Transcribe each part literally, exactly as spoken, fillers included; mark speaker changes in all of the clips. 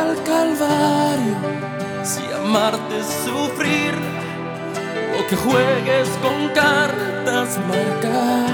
Speaker 1: al calvario, si amarte es sufrir, o que juegues con cartas marcadas.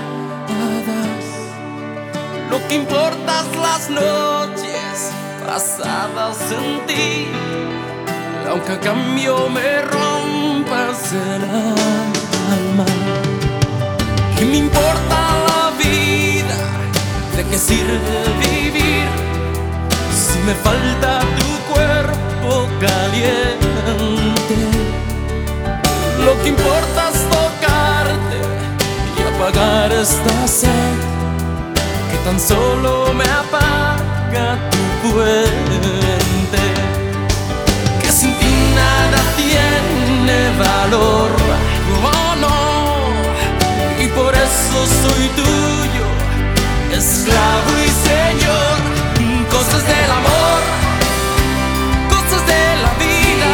Speaker 1: Lo que importa es las noches pasadas en ti, aunque a cambio me rompas el alma. ¿Qué me importa la vida? ¿De qué sirve vivir si me falta tu cuerpo caliente? Lo que importa es tocarte y apagar esta sed que tan solo me apaga tu puente. Que sin ti nada tiene valor, oh no, y por eso soy tuyo, esclavo y señor. Cosas del amor, cosas de la vida.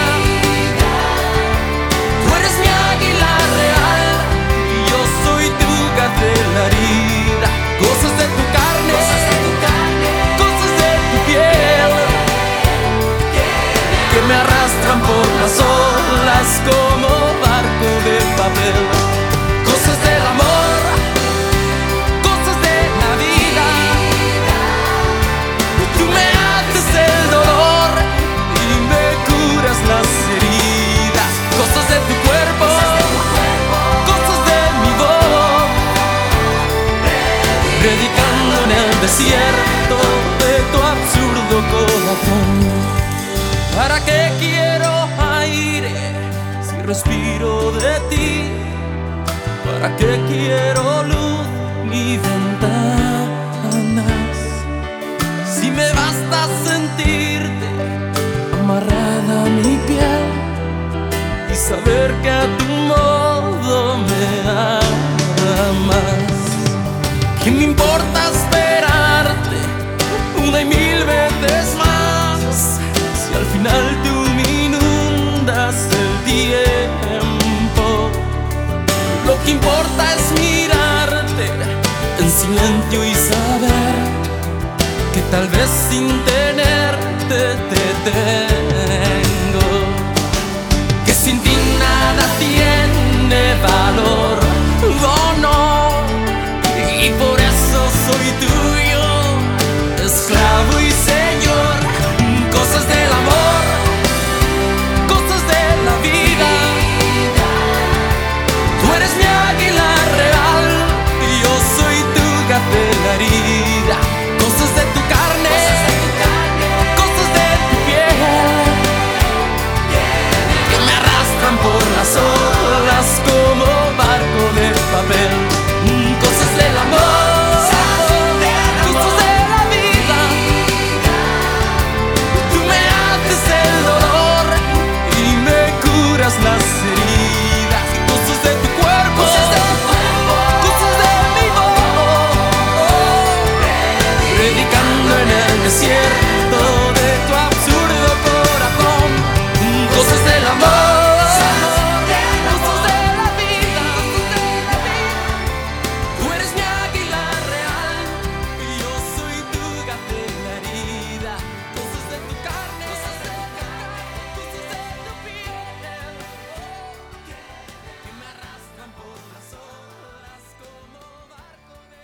Speaker 1: Tú eres mi águila real y yo soy tu gacela herida. Cosas de tu carne, cosas de tu piel, que me arrastran por las olas como barco de papel. Cosas del amor, cosas de la vida. Tú me haces el dolor y me curas las heridas. Cosas de tu cuerpo, cosas de mi voz, predicando en el desierto de tu absurdo corazón. ¿Para qué quiero aire si respiro de ti? ¿Para qué quiero luz ni ventanas si me basta sentirte amarrada a mi piel y saber que a tu modo me amas? ¿Qué me importa esperarte una y mil veces más si al final tú me inundas el tiempo? Lo que importa es mirarte en silencio y saber que tal vez sin tenerte te tengo.